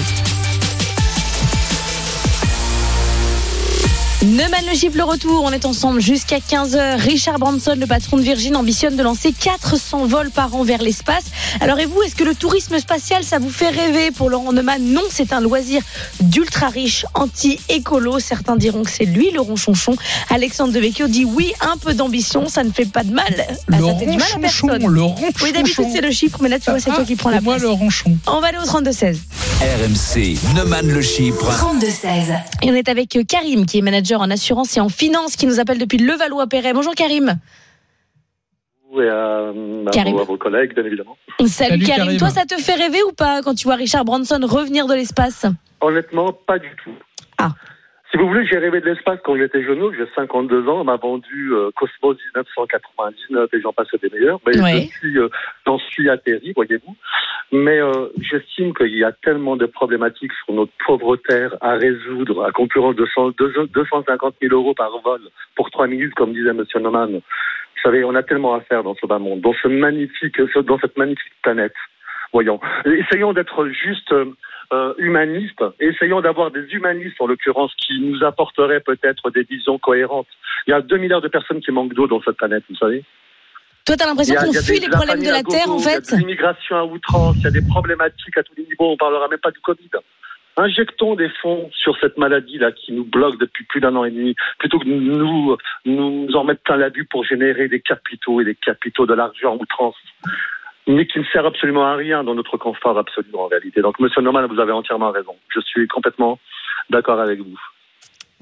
Neumann le chiffre, le retour, on est ensemble jusqu'à 15h. Richard Branson, le patron de Virgin, ambitionne de lancer 400 vols par an vers l'espace. Alors et vous, est-ce que le tourisme spatial, ça vous fait rêver? Pour Laurent Neumann, non, c'est un loisir d'ultra riche, anti-écolo. Certains diront que c'est lui le ronchonchon. Alexandre Devecchio dit oui, un peu d'ambition, ça ne fait pas de mal. Ça fait du mal à personne. Oui, d'habitude c'est le chiffre, mais là tu vois, c'est toi qui prends la place. Moi le ronchon. On va aller au 32-16. RMC, Neumann le chiffre. 32-16. Et on est avec Karim, qui est manager en assurance et en finance, qui nous appelle depuis Levallois-Perret. Bonjour Karim. Et à vos collègues, bien évidemment. Salut Karim. Toi, ça te fait rêver ou pas quand tu vois Richard Branson revenir de l'espace? Honnêtement, pas du tout. Si vous voulez, j'ai rêvé de l'espace quand j'étais jeune, j'ai 52 ans, on m'a vendu Cosmos 1999 et j'en passe des meilleurs. Mais j'en suis atterri, voyez-vous. Mais j'estime qu'il y a tellement de problématiques sur notre pauvre terre à résoudre, à concurrence de 250 000 euros par vol pour 3 minutes, comme disait M. Neumann. Vous savez, on a tellement à faire dans ce bas monde, dans cette magnifique planète. Voyons. Essayons d'être juste humanistes. Essayons d'avoir des humanistes, en l'occurrence, qui nous apporteraient peut-être des visions cohérentes. Il y a 2 milliards de personnes qui manquent d'eau dans cette planète, vous savez. Toi, t'as l'impression qu'on fuit les problèmes de la Terre, en fait? Il y a de l'immigration à outrance, il y a des problématiques à tous les niveaux, on parlera même pas du Covid. Injectons des fonds sur cette maladie-là qui nous bloque depuis plus d'1 an et demi, plutôt que nous en mettre plein la vue pour générer des capitaux et des capitaux de l'argent à outrance, mais qui ne sert absolument à rien dans notre confort absolu en réalité. Donc, Monsieur Neumann, vous avez entièrement raison. Je suis complètement d'accord avec vous.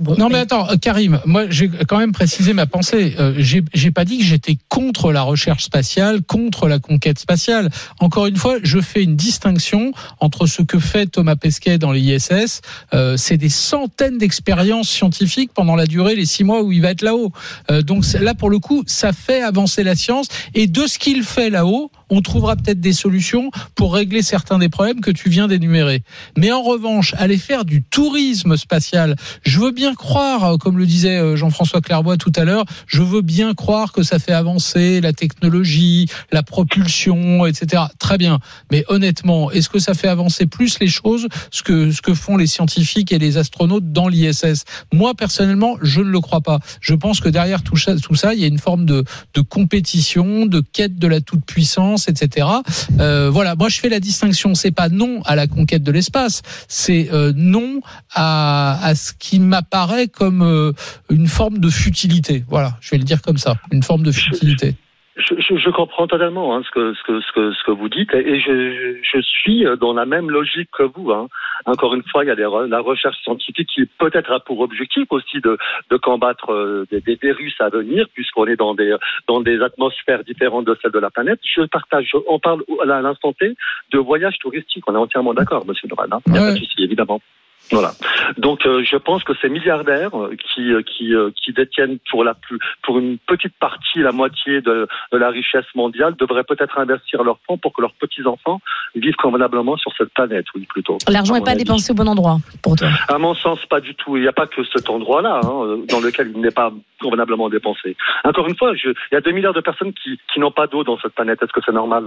Bon, non mais attends, Karim, moi j'ai quand même précisé ma pensée. J'ai pas dit que j'étais contre la recherche spatiale, contre la conquête spatiale. Encore une fois, je fais une distinction entre ce que fait Thomas Pesquet dans les ISS. C'est des centaines d'expériences scientifiques pendant la durée, les 6 mois où il va être là-haut. Donc là, pour le coup, ça fait avancer la science. Et de ce qu'il fait là-haut, on trouvera peut-être des solutions pour régler certains des problèmes que tu viens d'énumérer. Mais en revanche, aller faire du tourisme spatial, je veux bien croire, comme le disait Jean-François Clairbois tout à l'heure, je veux bien croire que ça fait avancer la technologie, la propulsion, etc. Très bien. Mais honnêtement, est-ce que ça fait avancer plus les choses ce que font les scientifiques et les astronautes dans l'ISS? Moi, personnellement, je ne le crois pas. Je pense que derrière tout ça, il y a une forme de compétition, de quête de la toute-puissance, etc. Voilà, moi je fais la distinction. C'est pas non à la conquête de l'espace, c'est non à ce qui m'apparaît comme une forme de futilité. Voilà, je vais le dire comme ça, une forme de futilité. Je comprends totalement ce que vous dites et je suis dans la même logique que vous. Encore une fois, il y a la recherche scientifique qui peut-être a pour objectif aussi de combattre des Russes à venir, puisqu'on est dans des atmosphères différentes de celles de la planète. On parle à l'instant T de voyage touristique. On est entièrement d'accord, Monsieur Doran. Il n'y a pas de souci, évidemment. Voilà. Donc, je pense que ces milliardaires qui détiennent pour une petite partie, la moitié de la richesse mondiale, devraient peut-être investir leurs fonds pour que leurs petits-enfants vivent convenablement sur cette planète, oui, plutôt. L'argent n'est pas dépensé au bon endroit, pour toi? À mon sens, pas du tout. Il n'y a pas que cet endroit-là, dans lequel il n'est pas convenablement dépensé. Encore une fois, il y a 2 milliards de personnes qui n'ont pas d'eau dans cette planète. Est-ce que c'est normal?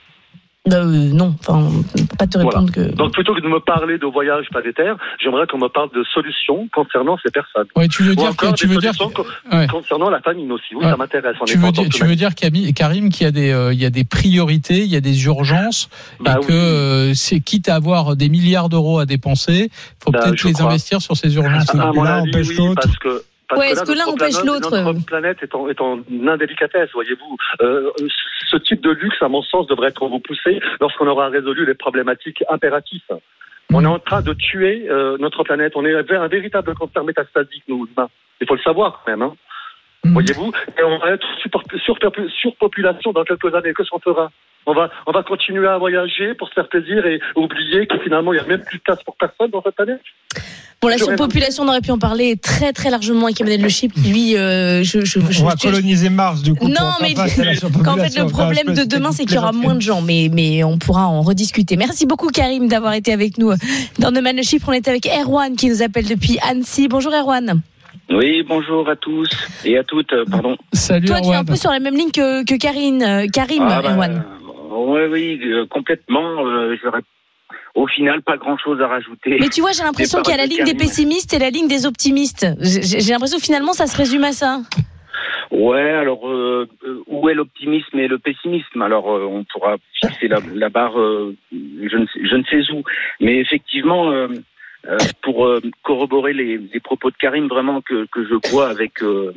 Non, enfin, on peut pas te répondre que. Donc plutôt que de me parler de voyage planétaire, j'aimerais qu'on me parle de solutions concernant ces personnes. Oui, tu veux dire concernant la famine aussi. Oui, ça m'intéresse. Tu veux dire Karim qu'il y a des priorités, il y a des urgences, et que c'est quitte à avoir des milliards d'euros à dépenser, faut peut-être les investir sur ces urgences. Là, empêche l'autre. Est-ce que l'un empêche l'autre? Notre planète est en indélicatesse, voyez-vous. Ce type de luxe, à mon sens, devrait être repoussé lorsqu'on aura résolu les problématiques impératives. On est en train de tuer notre planète. On est un véritable cancer métastasique, nous, humains. Il faut le savoir, quand même. Voyez-vous. Et on va être surpopulation dans quelques années. Qu'est-ce qu'on fera? On va continuer à voyager pour se faire plaisir et oublier que finalement, il n'y a même plus de place pour personne dans cette planète. Bon, la surpopulation, on aurait pu en parler très très largement avec Emmanuel Le Chip. Lui, on va coloniser Mars du coup. Non, mais qu'en fait le problème de demain, c'est qu'il y aura moins de gens, mais on pourra en rediscuter. Merci beaucoup Karim d'avoir été avec nous dans Neumann Le Chip. On est avec Erwan qui nous appelle depuis Annecy. Bonjour Erwan. Oui, bonjour à tous et à toutes. Pardon. Salut. Toi, Erwan. tu es un peu sur la même ligne que Karim, Erwan. Oui, complètement. J'aurais au final pas grand-chose à rajouter. Mais tu vois, j'ai l'impression qu'il y a la ligne des pessimistes et la ligne des optimistes. J'ai l'impression que finalement, ça se résume à ça. Ouais, alors où est l'optimisme et le pessimisme? Alors on pourra fixer la barre, je ne sais où. Mais effectivement, pour corroborer les propos de Karim, vraiment que je vois avec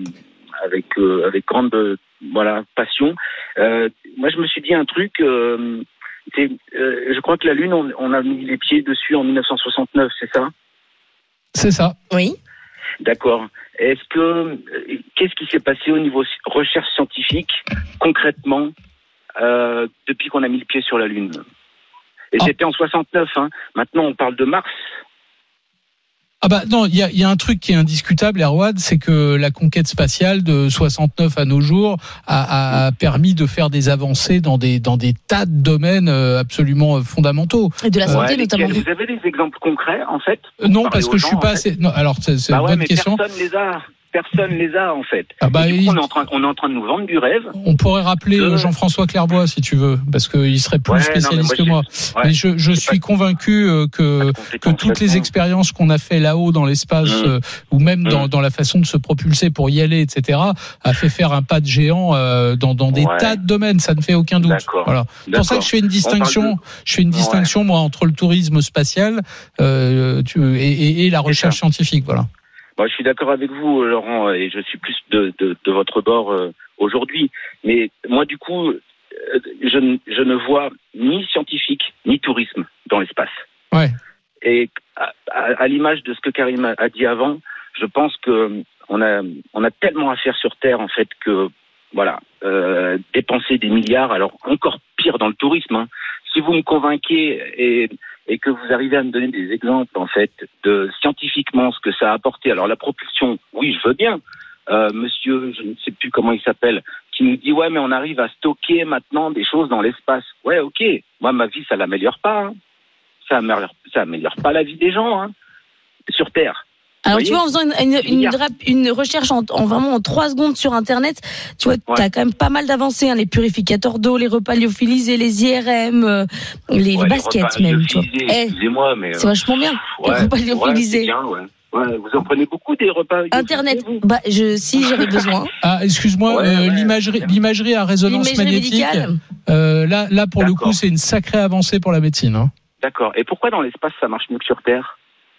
grande passion. Moi, je me suis dit un truc. Je crois que la Lune, on a mis les pieds dessus en 1969, c'est ça? C'est ça. Oui. D'accord. Qu'est-ce qui s'est passé au niveau recherche scientifique, concrètement, depuis qu'on a mis le pied sur la Lune? Et c'était en 69, Maintenant, on parle de Mars. Ah bah non, il y a un truc qui est indiscutable, Erwan, c'est que la conquête spatiale de 69 à nos jours a permis de faire des avancées dans des tas de domaines absolument fondamentaux. Et de la santé notamment. Vous avez des exemples concrets, en fait? Non, parce que je suis pas assez. Non, alors c'est une bonne question. Personne les a en fait. Ah bah, du coup, on est en train de nous vendre du rêve. On pourrait rappeler Jean-François Clairbois si tu veux, parce qu'il serait plus spécialiste que moi. Mais je suis convaincu que toutes les expériences qu'on a fait là-haut dans l'espace ou même dans la façon de se propulser pour y aller, etc., a fait faire un pas de géant dans des tas de domaines. Ça ne fait aucun doute. Voilà. C'est pour ça que je fais une distinction. Je fais une distinction moi entre le tourisme spatial et la recherche scientifique. Voilà. Moi, je suis d'accord avec vous, Laurent, et je suis plus de votre bord aujourd'hui. Mais moi, du coup, je ne vois ni scientifique ni tourisme dans l'espace. Ouais. Et à l'image de ce que Karim a dit avant, je pense que on a tellement à faire sur Terre en fait que voilà, dépenser des milliards, alors encore pire dans le tourisme. Hein. Si vous me convainquez et que vous arrivez à me donner des exemples en fait de scientifiquement ce que ça a apporté. Alors la propulsion, oui, je veux bien. Monsieur, je ne sais plus comment il s'appelle, qui nous dit ouais, mais on arrive à stocker maintenant des choses dans l'espace. Ouais, ok. Moi, ma vie, ça l'améliore pas. Hein. Ça améliore pas la vie des gens hein, sur Terre. Alors tu vois, en faisant une recherche en 3 secondes sur Internet, tu vois, t'as quand même pas mal d'avancées, hein, les purificateurs d'eau, les repas lyophilisés, les IRM, les baskets même. Tu vois. Excusez-moi, mais c'est vachement bien. Les repas lyophilisés. C'est bien, ouais, vous en prenez beaucoup des repas Internet. Si j'avais besoin. Ah, excuse-moi, l'imagerie à résonance magnétique. Là pour le coup, c'est une sacrée avancée pour la médecine. Hein. D'accord. Et pourquoi dans l'espace ça marche mieux que sur Terre?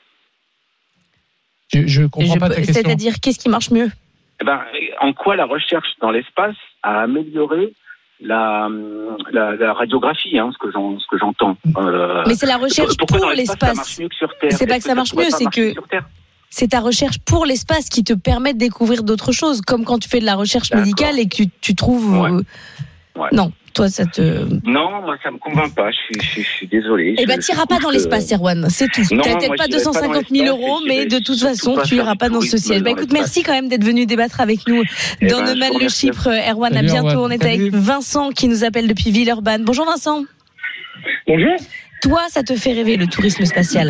Je comprends pas ta question. C'est-à-dire, qu'est-ce qui marche mieux? En quoi la recherche dans l'espace a amélioré la radiographie, hein, ce que j'entends. Mais c'est la recherche pour l'espace. C'est pas que ça marche mieux, c'est que c'est ta recherche pour l'espace qui te permet de découvrir d'autres choses, comme quand tu fais de la recherche médicale et que tu trouves. Ouais. Non. Toi, ça te... Non, moi, ça me convainc pas. Je suis désolé. Eh ben, t'iras pas dans l'espace, Erwan. C'est tout. T'as peut-être pas 250 000 euros, mais de toute façon, tu iras pas dans ce ciel. Bah, écoute, merci quand même d'être venu débattre avec nous dans Neumann le Chypre. Erwan, à bientôt. On est avec Vincent qui nous appelle depuis Villeurbanne. Bonjour, Vincent. Bonjour. Toi, ça te fait rêver, le tourisme spatial?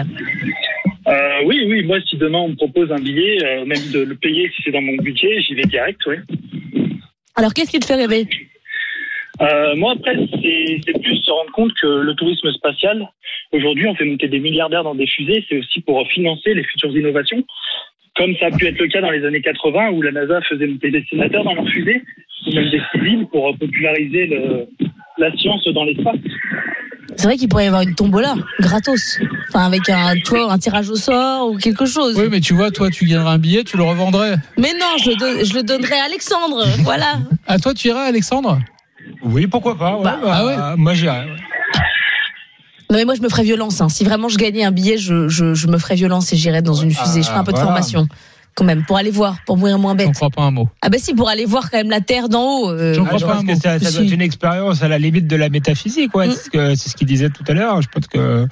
Oui. Moi, si demain on me propose un billet, même de le payer si c'est dans mon budget, j'y vais direct, oui. Alors, qu'est-ce qui te fait rêver? Moi, après, c'est plus se rendre compte que le tourisme spatial, aujourd'hui, on fait monter des milliardaires dans des fusées, c'est aussi pour financer les futures innovations, comme ça a pu être le cas dans les années 80, où la NASA faisait monter des sénateurs dans leurs fusées, ou même des civils, pour populariser la science dans l'espace. C'est vrai qu'il pourrait y avoir une tombola, gratos. Enfin, avec un tirage au sort ou quelque chose. Oui, mais tu vois, toi, tu gagnerais un billet, tu le revendrais. Mais non, je le donnerais à Alexandre, voilà. À toi, tu irais, Alexandre? Oui, pourquoi pas. Ouais. Moi, j'irais. Ouais. Non, mais moi, je me ferais violence. Hein. Si vraiment je gagnais un billet, je me ferais violence et j'irais dans une fusée. Je ferais un peu de formation, quand même, pour aller voir, pour mourir moins bête. J'en crois pas un mot. Ah, si, pour aller voir quand même la Terre d'en haut. J'en crois pas un mot. Ça doit être une expérience à la limite de la métaphysique, ouais. C'est ce qu'il disait tout à l'heure. Je pense que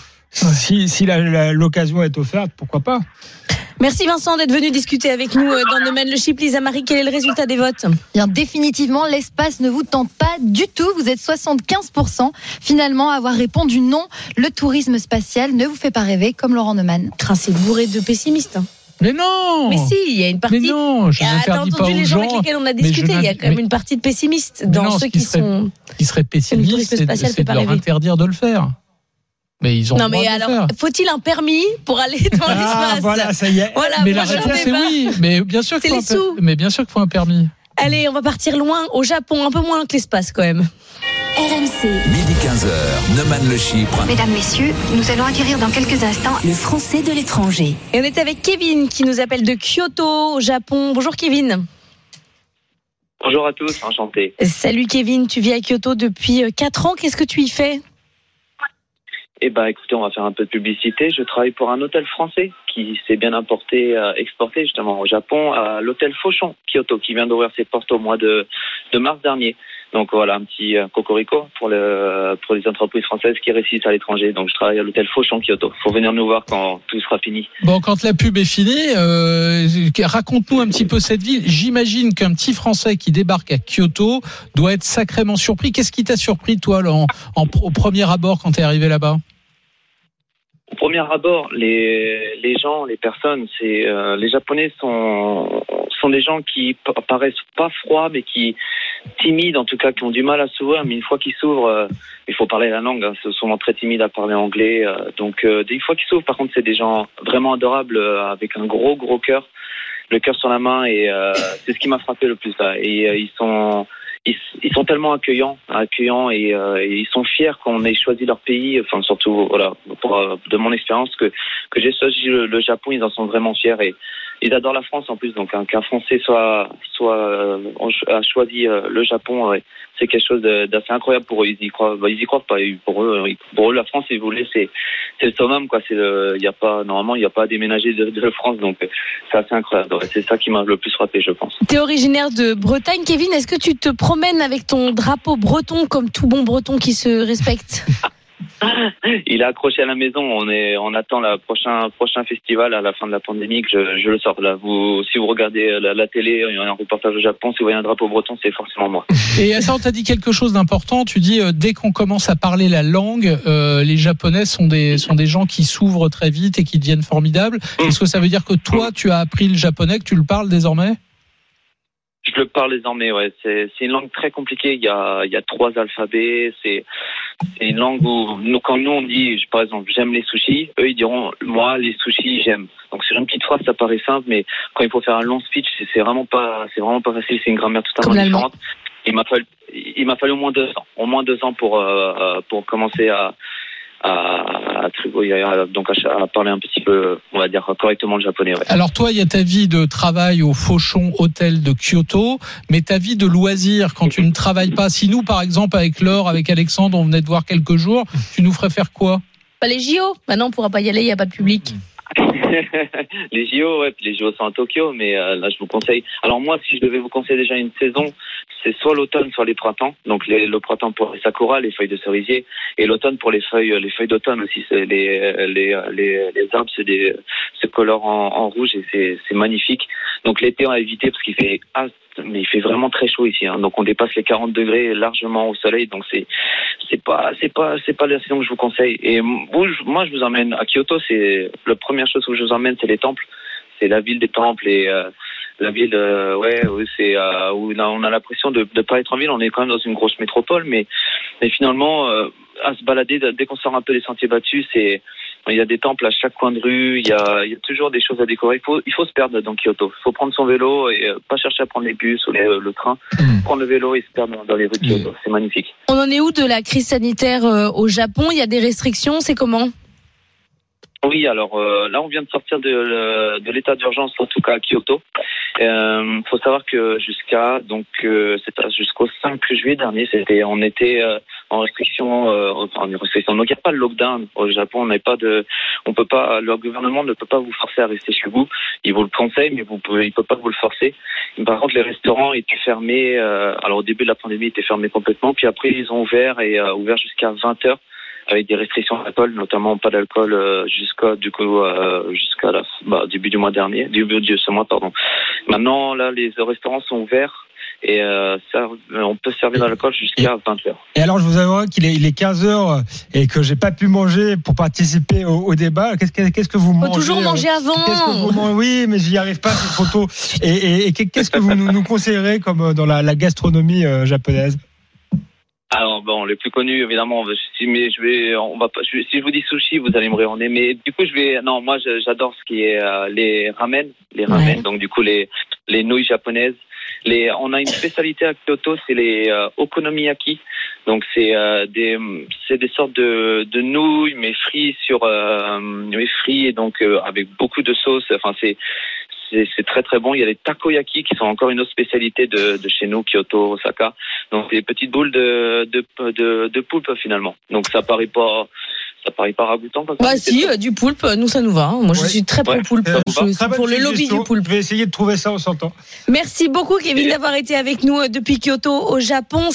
si l'occasion est offerte, pourquoi pas. Merci Vincent d'être venu discuter avec nous dans Neumann le Chypre. Lisa Marie, quel est le résultat des votes? Bien, définitivement, l'espace ne vous tente pas du tout. Vous êtes 75% finalement à avoir répondu non. Le tourisme spatial ne vous fait pas rêver, comme Laurent Neumann. C'est bourré de pessimistes. Hein. Mais non! Mais si, il y a une partie. Mais non, je n'interdis pas aux gens. Les gens avec lesquels on a discuté, il y a quand même une partie de pessimistes dans ceux qui seraient pessimistes, c'est de leur interdire de le faire. Mais ils ont non, mais alors, faut-il un permis pour aller dans l'espace? Voilà, ça y est. Voilà, mais la réponse c'est oui. Mais bien sûr qu'il faut un permis. Allez, on va partir loin, au Japon, un peu moins que l'espace quand même. RMC. Midi 15h, Neumann le Chypre. Mesdames, messieurs, nous allons acquérir dans quelques instants le Français de l'étranger. Et on est avec Kevin qui nous appelle de Kyoto, au Japon. Bonjour Kevin. Bonjour à tous, enchanté. Salut Kevin, tu vis à Kyoto depuis 4 ans. Qu'est-ce que tu y fais? Écoutez, on va faire un peu de publicité. Je travaille pour un hôtel français qui s'est bien exporté justement au Japon, à l'hôtel Fauchon, Kyoto, qui vient d'ouvrir ses portes au mois de mars dernier. Donc voilà, un petit cocorico pour les entreprises françaises qui réussissent à l'étranger. Donc je travaille à l'hôtel Fauchon, Kyoto. Faut venir nous voir quand tout sera fini. Bon, quand la pub est finie, raconte-nous un petit peu cette ville. J'imagine qu'un petit Français qui débarque à Kyoto doit être sacrément surpris. Qu'est-ce qui t'a surpris, toi, au premier abord, quand t'es arrivé là-bas? Au premier abord, les gens, les personnes, les Japonais sont des gens qui paraissent pas froids, mais qui timides, en tout cas, qui ont du mal à s'ouvrir. Mais une fois qu'ils s'ouvrent, il faut parler la langue. Hein, c'est souvent très timide à parler anglais. Donc, une fois qu'ils s'ouvrent, par contre, c'est des gens vraiment adorables, avec un gros cœur, le cœur sur la main. Et c'est ce qui m'a frappé le plus là. Et ils sont tellement accueillants et ils sont fiers qu'on ait choisi leur pays. Enfin, surtout, voilà, de mon expérience que j'ai choisi le Japon, ils en sont vraiment fiers ils adorent la France en plus, donc qu'un Français a choisi le Japon, c'est quelque chose d'assez incroyable pour eux. Ils y croient pas. Pour eux, la France, si vous voulez, c'est le summum, quoi. Normalement, il n'y a pas à déménager de France, donc c'est assez incroyable. C'est ça qui m'a le plus frappé, je pense. T'es originaire de Bretagne, Kevin. Est-ce que tu te promènes avec ton drapeau breton comme tout bon breton qui se respecte? Il est accroché à la maison. On attend le prochain festival à la fin de la pandémie que je le sorte. Là, si vous regardez la télé, il y a un reportage au Japon. Si vous voyez un drapeau breton, c'est forcément moi. Et ça, on t'a dit quelque chose d'important. Tu dis dès qu'on commence à parler la langue, les Japonais sont des gens qui s'ouvrent très vite et qui deviennent formidables. Est-ce que ça veut dire que toi, tu as appris le japonais, que tu le parles désormais? Je le parle désormais, ouais. C'est une langue très compliquée. Il y a 3 alphabets. C'est une langue où quand nous on dit, par exemple, j'aime les sushis, eux ils diront, moi les sushis j'aime. Donc sur une petite phrase ça paraît simple, mais quand il faut faire un long speech, c'est vraiment pas facile. C'est une grammaire totalement différente. Il m'a fallu au moins 2 ans pour commencer à parler un petit peu, on va dire, correctement le japonais. Ouais. Alors toi, il y a ta vie de travail au Fauchon Hôtel de Kyoto, mais ta vie de loisir quand tu ne travailles pas. Si nous, par exemple, avec Laure, avec Alexandre, on venait te voir quelques jours, tu nous ferais faire quoi? Les JO. Maintenant, on pourra pas y aller, il n'y a pas de public. Les JO sont à Tokyo, mais là je vous conseille. Alors moi, si je devais vous conseiller déjà une saison, c'est soit l'automne, soit les printemps. Donc le printemps pour les sakura, les feuilles de cerisier, et l'automne pour les feuilles d'automne aussi. C'est les arbres se colorent en rouge et c'est magnifique. Donc l'été on a évité parce qu'il fait mais il fait vraiment très chaud ici, hein. Donc on dépasse les 40 degrés largement au soleil, donc c'est pas la saison que je vous conseille. Et moi je vous emmène à Kyoto. C'est la première chose où je vous emmène, c'est les temples, c'est la ville des temples et la ville c'est où on a l'impression de pas être en ville. On est quand même dans une grosse métropole, mais finalement à se balader dès qu'on sort un peu des sentiers battus, il y a des temples à chaque coin de rue, il y a toujours des choses à découvrir. Il faut se perdre dans Kyoto. Il faut prendre son vélo et pas chercher à prendre les bus ou le train. Prendre le vélo et se perdre dans les rues de Kyoto. C'est magnifique. On en est où de la crise sanitaire au Japon? Il y a des restrictions, c'est comment? Oui, alors là on vient de sortir de l'état d'urgence, en tout cas à Kyoto. Faut savoir que jusqu'au 5 juillet dernier, on était en restriction, donc il n'y a pas de lockdown au Japon. Le gouvernement ne peut pas vous forcer à rester chez vous. Il vous le conseille, mais il peut pas vous le forcer. Par contre, les restaurants étaient fermés. Alors au début de la pandémie, ils étaient fermés complètement. Puis après, ils ont ouvert jusqu'à 20h. Avec des restrictions d'alcool, notamment pas d'alcool jusqu'à début ce mois. Maintenant, là, les restaurants sont ouverts et on peut servir de l'alcool jusqu'à 20h. Et alors, je vous avoue qu'il est 15h et que j'ai pas pu manger pour participer au débat. Qu'est-ce que vous mangez? Faut toujours manger avant. Oui, mais j'y arrive pas, c'est trop tôt. Et qu'est-ce que vous nous conseillerez comme dans la gastronomie japonaise? Alors les plus connus évidemment. Si je vous dis sushi, vous allez me rire. Mais du coup moi j'adore ce qui est les ramen. Ouais. Donc du coup les nouilles japonaises. On a une spécialité à Kyoto, c'est les okonomiyaki. Donc c'est des sortes de nouilles mais frites et donc avec beaucoup de sauce. Enfin c'est très très bon. Il y a les takoyaki qui sont encore une autre spécialité de chez nous, Kyoto, Osaka. Donc c'est des petites boules de poulpe finalement. Donc ça paraît pas ragoûtant. Si, du poulpe, nous ça nous va. Hein. Moi je suis très pro poulpe. Je suis pour le lobby du poulpe. Je vais essayer de trouver ça, on s'entend. Merci beaucoup Kevin d'avoir été avec nous depuis Kyoto au Japon.